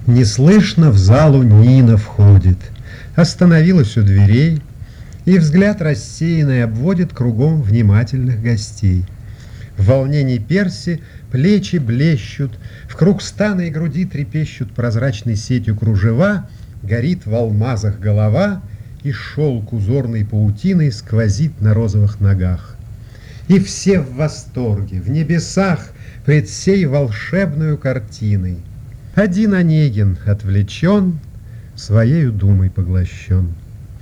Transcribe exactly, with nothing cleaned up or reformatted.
Неслышно в залу Нина входит, остановилась у дверей, и взгляд рассеянный обводит кругом внимательных гостей. В волнении Перси плечи блещут, в круг стана и груди трепещут прозрачной сетью кружева, горит в алмазах голова, и шелк узорной паутиной сквозит на розовых ногах. И все в восторге, в небесах, пред сей волшебную картиной. Один Онегин отвлечен, своею думой поглощен.